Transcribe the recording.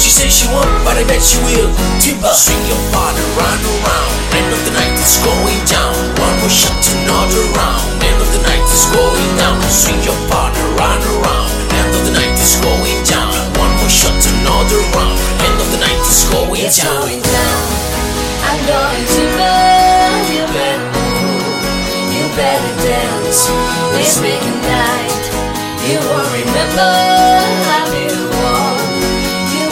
She says she won't, but I bet she will. Timber, swing your partner, run around. End of the night is going down. One more shot, another round. End of the night is going down. Swing your partner, run around. End of the night is going down. One more shot, another round. End of the night is going It's down. going down. I'm going to burn. You better move. You better dance. Let's make a night. You won't remember how you